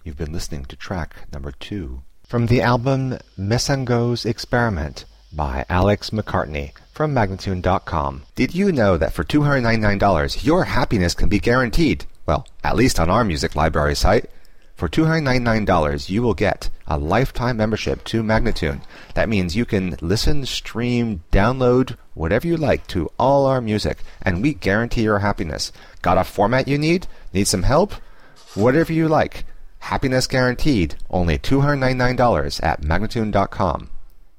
You've been listening to track number 2 from the album Messango's Experiment by Alex McCartney from Magnatune.com. Did you know that for $299 your happiness can be guaranteed? Well, at least on our music library site. For $299 you will get a lifetime membership to Magnatune. That means you can listen, stream, download, whatever you like to all our music, and we guarantee your happiness. Got a format you need? Need some help? Whatever you like. Happiness guaranteed. Only $299 at Magnatune.com.